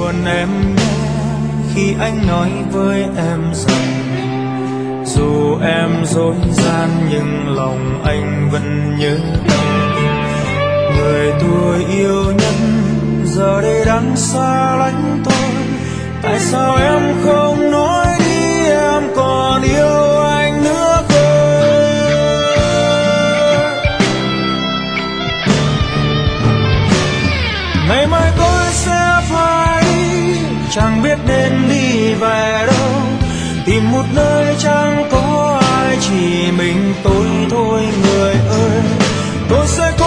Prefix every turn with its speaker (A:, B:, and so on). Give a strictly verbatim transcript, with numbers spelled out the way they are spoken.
A: buồn em nhé khi anh nói với em rằng dù em dối gian nhưng lòng anh vẫn nhớ em. Người tôi yêu nhất giờ đây đang xa lánh tôi, tại sao em không nói đi em còn yêu anh nữa không? Ngày mai tôi sẽ phải đi, chẳng biết nên đi về đâu, tìm một nơi chẳng có ai, chỉ mình tôi thôi người ơi. Tôi sẽ